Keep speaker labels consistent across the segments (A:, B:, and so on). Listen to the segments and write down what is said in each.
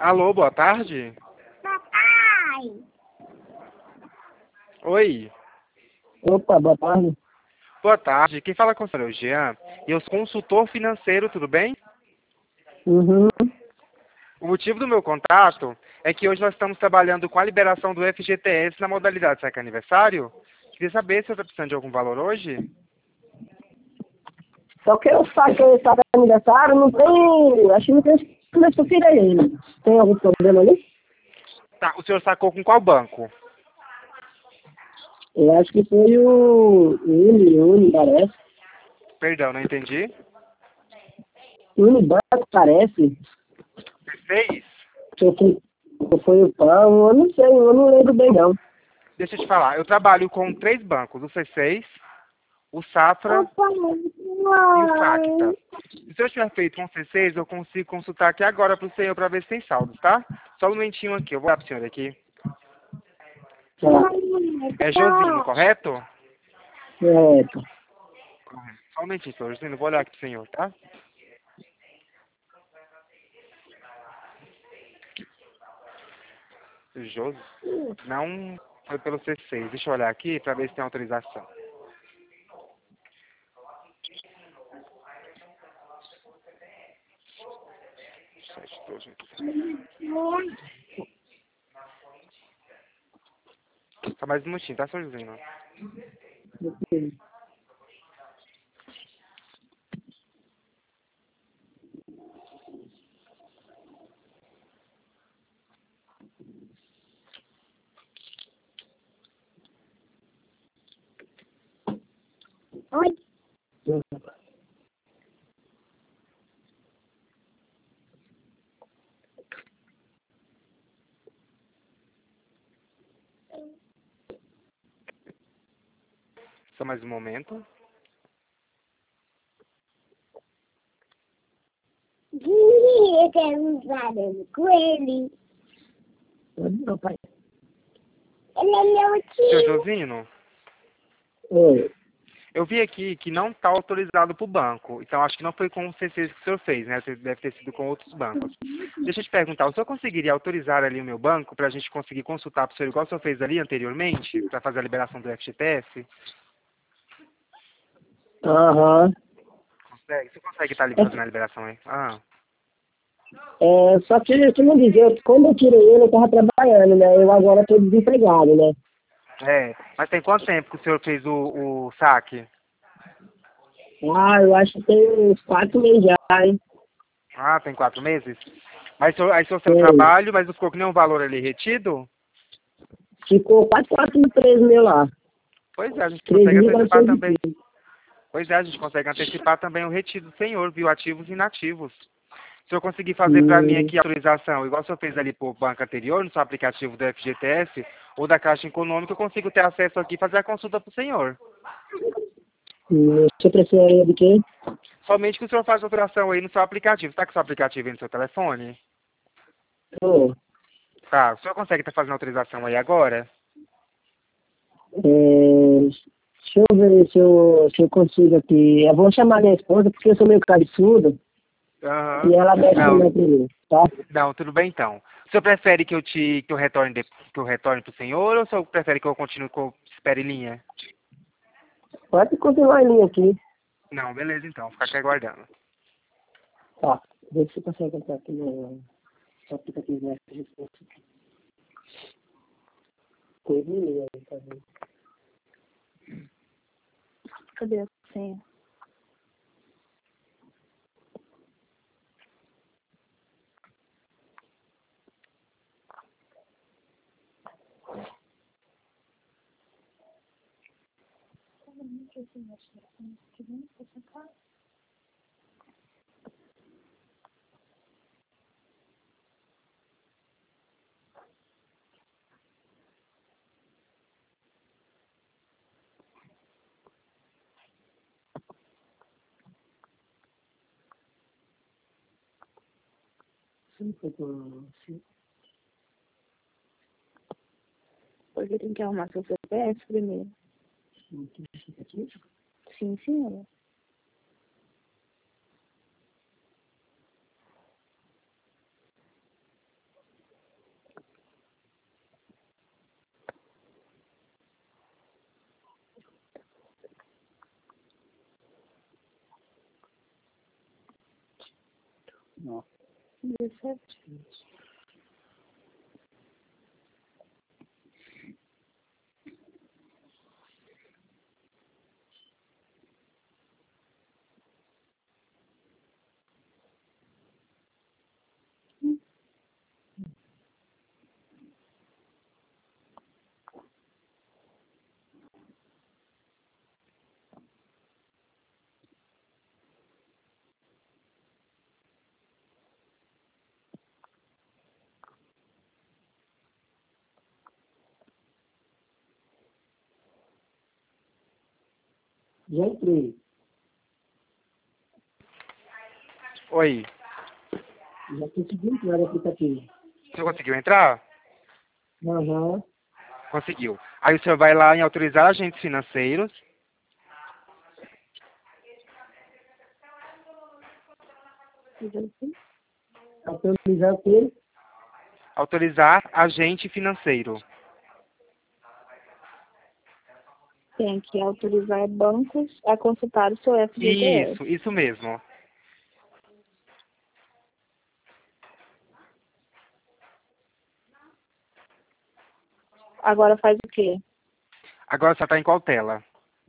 A: Alô, boa tarde.
B: Papai!
A: Oi.
C: Opa, boa tarde.
A: Boa tarde. Quem fala com o senhor é o Jean. E eu sou consultor financeiro, tudo bem?
C: Uhum.
A: O motivo do meu contato é que hoje nós estamos trabalhando com a liberação do FGTS na modalidade saque aniversário. Queria saber se você está precisando de algum valor hoje.
C: Só que eu saquei esse aniversário, não tem. Acho que não tem como eu tirei ele. Tem algum problema ali?
A: Tá, o senhor sacou com qual banco?
C: Eu acho que foi o Uni, parece.
A: Perdão, não entendi.
C: Unibanco, parece.
A: C6?
C: Foi o pão, eu não sei, eu não lembro bem não.
A: Deixa eu te falar. Eu trabalho com 3 bancos. O C6, o Safra e o Facta. Se o senhor tiver feito com C6, eu consigo consultar aqui agora para o senhor para ver se tem saldos, tá? Só um momentinho aqui. Eu vou dar para o senhor aqui.
C: Tá.
A: É Josino, correto?
C: Certo.
A: Só um momentinho, senhor Josino. Vou olhar aqui pro senhor, tá? Josi? Não foi pelo C6. Deixa eu olhar aqui para ver se tem autorização. Só mais um minutinho, tá, senhor Josino?
B: Oi?
A: Só mais um momento.
B: Eu quero usar ele com ele.
C: Não, pai.
B: Ele é meu
A: Senhor
B: tio.
A: Josino,
C: Oi.
A: eu vi aqui que não está autorizado para o banco. Então, acho que não foi com o C6 que o senhor fez, né? Deve ter sido com outros bancos. Deixa eu te perguntar, o senhor conseguiria autorizar ali o meu banco para a gente conseguir consultar para o senhor igual o senhor fez ali anteriormente, para fazer a liberação do FGTS?
C: Aham.
A: Consegue? Você consegue estar ali
C: É,
A: fazendo a liberação aí? Ah,
C: só que, como dizer, quando eu tirei ele, eu tava trabalhando, né? Eu agora tô desempregado, né?
A: é. Mas tem quanto tempo que o senhor fez o saque?
C: Ah, eu acho que tem uns 4 meses já, hein?
A: Ah, tem 4 meses? Mas aí o senhor saiu do
C: Tem.
A: trabalho, mas não ficou com nenhum valor ali retido?
C: Ficou quase 4.013 meu lá.
A: Pois é, a gente consegue antecipar também.
C: 3.915.
A: Pois é, a gente consegue antecipar também o retido do senhor, viu? Ativos e inativos. Se eu conseguir fazer para mim
C: Hum,
A: aqui a autorização, igual o senhor fez ali por banco anterior, no seu aplicativo do FGTS ou da Caixa Econômica, eu consigo ter acesso aqui e fazer a consulta para o senhor.
C: Você prefere de quê?
A: Somente que o senhor faz a alteração aí no seu aplicativo. Está com o seu aplicativo aí no seu telefone?
C: Oh,
A: Tá. O senhor consegue estar fazendo a autorização aí agora?
C: deixa eu ver se eu consigo aqui. Eu vou chamar minha esposa porque eu sou meio cabeçudo
A: Aham.
C: e ela mexe no
A: Não,
C: meu primeiro, tá?
A: não, tudo bem então. O senhor prefere que eu retorne que eu retorne pro senhor ou o senhor prefere que eu continue com espere em linha?
C: Pode continuar em linha aqui.
A: Não, beleza então, vou ficar aqui aguardando.
C: Tá. Vê se você consegue entrar aqui no aplicativo, né? Coisa em linha aí, tá vendo?
B: Cadê a senha?
C: Sim, foi com... Sim,
B: Porque tem que arrumar seu CPF primeiro.
C: sim, aqui.
B: Sim, senhora.
C: Nossa.
D: 17.
C: Já entrei.
A: Oi,
C: Já consegui entrar no aplicativo.
A: você conseguiu entrar?
C: Aham.
A: Conseguiu. Aí o senhor vai lá em autorizar agentes financeiros.
C: Autorizar o quê?
A: Autorizar agente financeiro.
D: Tem que autorizar bancos a consultar o seu FGTS.
A: Isso mesmo.
D: Agora faz o quê?
A: Agora você está em qual tela?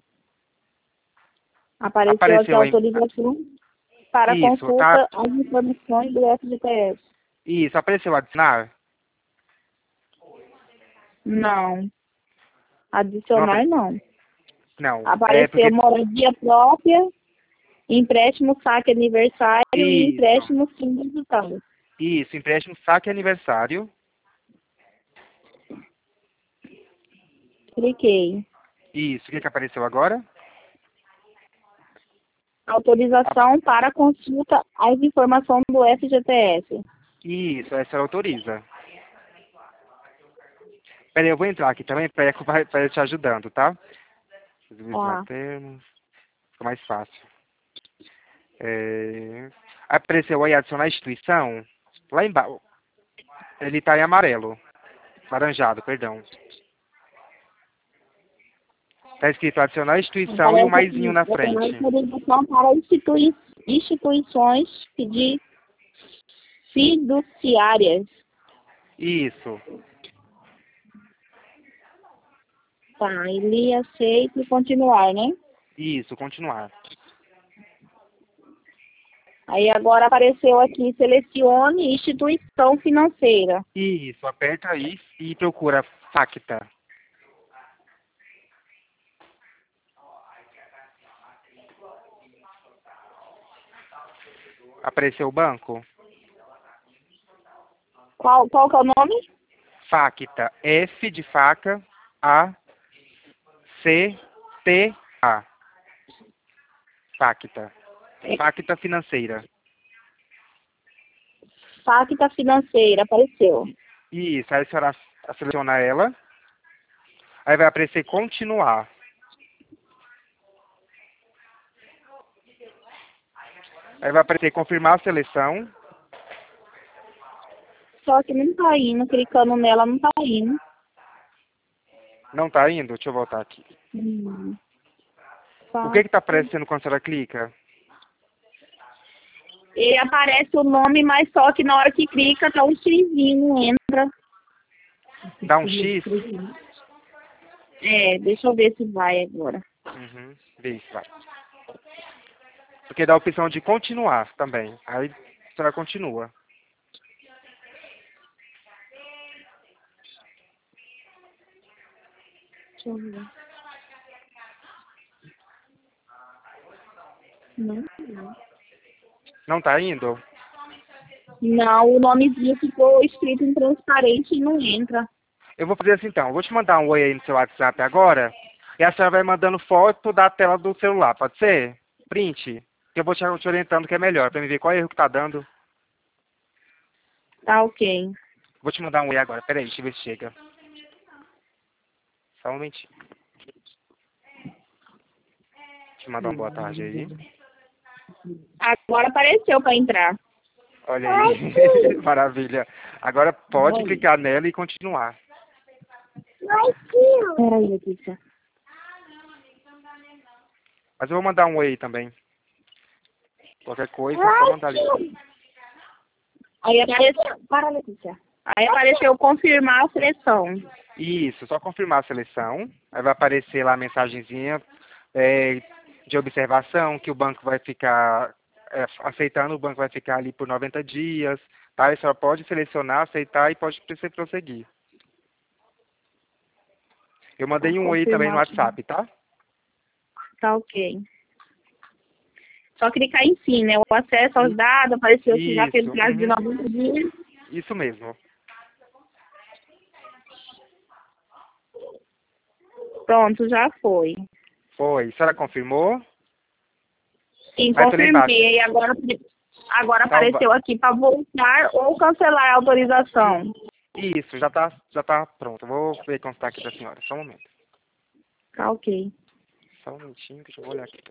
D: Apareceu aqui a
A: Apareceu aí.
D: autorização para
A: Isso, tá.
D: consulta às informações do FGTS.
A: Isso, apareceu adicionar?
D: Não.
A: Não,
D: Adicionar, não.
A: não. É
D: Apareceu
A: porque.
D: moradia própria, empréstimo saque aniversário e
A: Isso.
D: empréstimo fim digital.
A: Isso, empréstimo saque aniversário.
D: Cliquei.
A: Isso, o que apareceu agora?
D: Autorização para consulta às informações do FGTS.
A: Isso, essa autoriza. Peraí, eu vou entrar aqui também para te ajudando, tá? Visualizar
D: Tá.
A: termos. Fica mais fácil. Apareceu aí adicionar instituição. Lá embaixo. Ele está em amarelo. Laranjado, perdão. Está escrito adicionar instituição e o
D: Aparece
A: maisinho
D: aqui,
A: na frente.
D: autorização para instituições de fiduciárias.
A: Isso.
D: Tá, ele aceita e continuar, né?
A: Isso, continuar.
D: Aí agora apareceu aqui, selecione instituição financeira.
A: Isso, aperta aí e procura Facta. Apareceu o banco?
D: Qual que é o nome?
A: Facta. F de faca, A, C, T, A. Facta. Facta financeira.
D: Facta financeira, apareceu.
A: Isso, aí a senhora seleciona ela. Aí vai aparecer continuar. Aí vai aparecer confirmar a seleção.
D: Só que não tá indo, clicando nela não tá indo.
A: Não tá indo? Deixa eu voltar aqui. O que tá aparecendo quando a senhora clica?
D: Ele aparece o nome, mas só que na hora que clica tá um xizinho, não entra.
A: Dá um X?
D: É, deixa eu ver se vai agora.
A: Uhum, vê se vai. Porque dá a opção de continuar também. Aí a senhora continua.
D: Deixa eu ver. Não,
A: Não tá indo?
D: não, o nomezinho ficou escrito em transparente e não entra.
A: Eu vou fazer assim então. Eu vou te mandar um oi aí no seu WhatsApp agora. E a senhora vai mandando foto da tela do celular, pode ser? Print. Que eu vou te orientando que é melhor, pra me ver qual erro que tá dando.
D: Tá ok.
A: Vou te mandar um oi agora. Peraí, deixa eu ver se chega. Só um momentinho. Deixa eu mandar uma boa tarde aí.
D: Agora apareceu para entrar.
A: Olha aí. Maravilha. Agora pode clicar nela e continuar.
D: Peraí, Letícia.
A: Mas eu vou mandar um oi aí também. Qualquer coisa, é só mandar ali.
D: Aí apareceu... Para, Letícia. Aí apareceu confirmar a seleção.
A: Isso, só confirmar a seleção. Aí vai aparecer lá a mensagenzinha de observação que o banco vai ficar aceitando, o banco vai ficar ali por 90 dias, tá? Aí só pode selecionar, aceitar e pode prosseguir. Eu mandei um oi também no WhatsApp, tá?
D: Tá ok. Só clicar em sim, né? O acesso aos dados, apareceu que já fez o prazo de 90 dias.
A: Isso mesmo.
D: Pronto, já foi.
A: Foi. A senhora confirmou?
D: Sim,
A: Vai tudo embaixo.
D: confirmei. Agora apareceu aqui para voltar ou cancelar a autorização.
A: Isso, já tá pronto. Vou ver como está aqui da senhora. Só um momento.
D: Tá ok.
A: Só um minutinho que eu vou olhar aqui.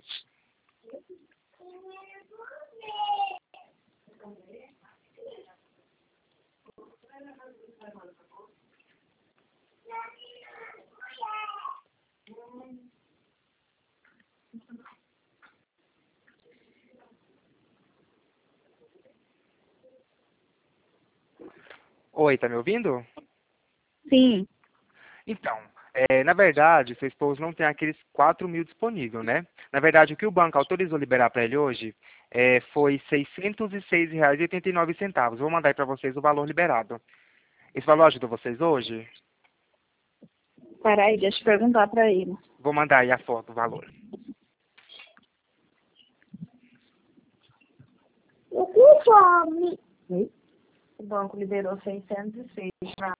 A: Oi, tá me ouvindo?
D: Sim.
A: Então, na verdade, seu esposo não tem aqueles 4.000 disponível, né? Na verdade, o que o banco autorizou liberar para ele hoje foi R$ 606,89. Vou mandar aí para vocês o valor liberado. Esse valor ajuda vocês hoje?
D: Peraí, deixa eu perguntar para ele.
A: Vou mandar aí a foto do valor.
B: Eu com fome.
D: O banco liberou 606 para...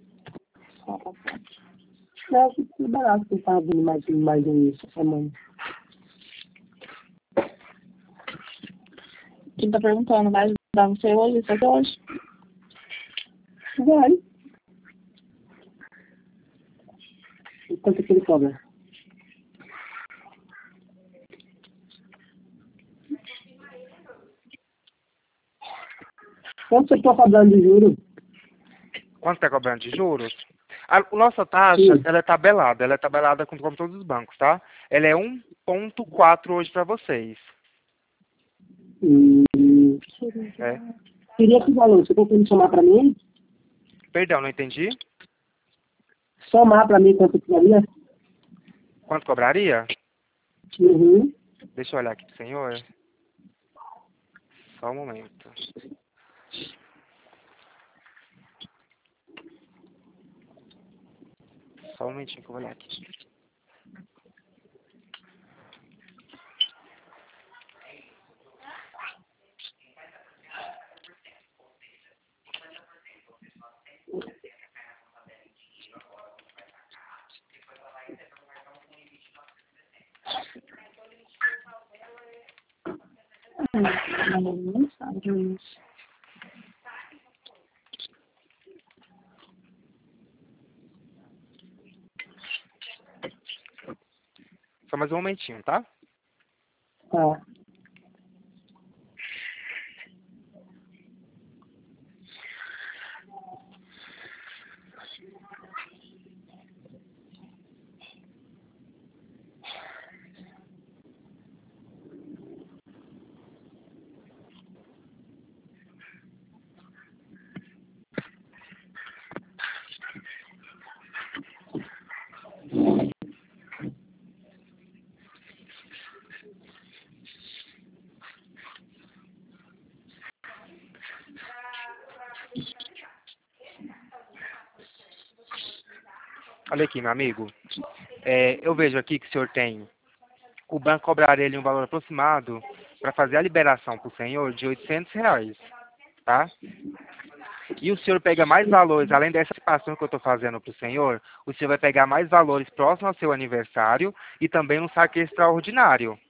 C: Não, que barato que estava vindo mais isso essa semana.
D: Ele tá perguntando, vai ajudar você hoje? Isso aqui hoje?
C: Vai. E quanto que ele cobra? Quanto você está cobrando de juros?
A: Quanto está cobrando de juros? A nossa taxa,
C: Sim.
A: ela é tabelada como todos os bancos, tá? Ela é 1,4 hoje para vocês. É.
C: Queria que valor, você consegue somar para mim?
A: Perdão, não entendi.
C: Somar para mim quanto que daria?
A: Quanto cobraria?
C: Uhum.
A: Deixa eu olhar aqui pro senhor. Só um momento. Só um momentinho que eu vou olhar aqui.
D: Não sabe isso.
A: Só mais um momentinho, tá?
C: Tá.
A: Olha aqui, meu amigo. Eu vejo aqui que o senhor tem... O banco cobraria ele um valor aproximado para fazer a liberação para o senhor de R$ 800, tá? E o senhor pega mais valores, além dessa participação que eu estou fazendo para o senhor vai pegar mais valores próximos ao seu aniversário e também um saque extraordinário.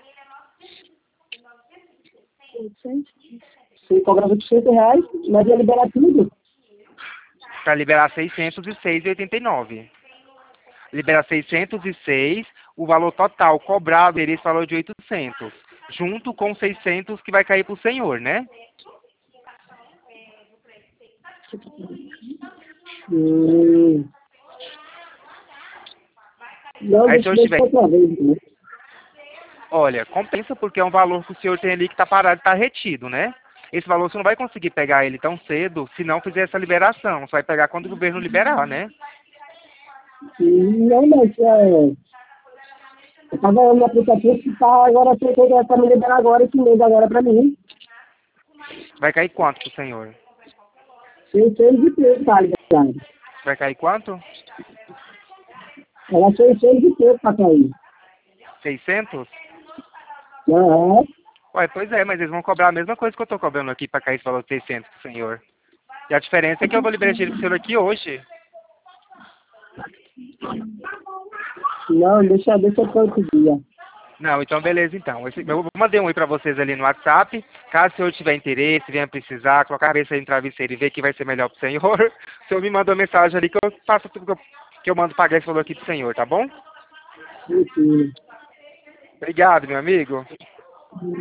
C: Você cobrava R$ 800, mas ia liberar tudo.
A: Para liberar 606,89. Libera 606, o valor total cobrado seria esse valor de 800, junto com 600 que vai cair para o senhor, né?
C: Não,
A: Aí se eu tiver...
C: outra vez, né?
A: Olha, compensa porque é um valor que o senhor tem ali que está parado e está retido, né? esse valor você não vai conseguir pegar ele tão cedo se não fizer essa liberação. Você vai pegar quando o governo liberar, né?
C: Não, mas eu tava no aplicativo que tá agora, tá me liberando agora esse mês agora pra mim.
A: Vai cair quanto pro senhor?
C: 603, tá ligado?
A: Vai cair quanto?
C: Ela 603 pra cair.
A: 600?
C: Aham.
A: Ué, pois é, mas eles vão cobrar a mesma coisa que eu tô cobrando aqui pra cair esse valor de 600 pro senhor. E a diferença é que eu vou liberar dinheiro pro senhor aqui hoje.
C: Não, deixa pra outro dia.
A: Não, então beleza então. Eu mandei um aí pra vocês ali no WhatsApp. Caso o senhor tiver interesse, venha precisar, colocar a cabeça aí no travesseiro e ver que vai ser melhor pro senhor, o senhor me manda uma mensagem ali que eu faço tudo que eu mando pagar esse valor aqui pro senhor, tá bom?
C: Sim.
A: Obrigado, meu amigo.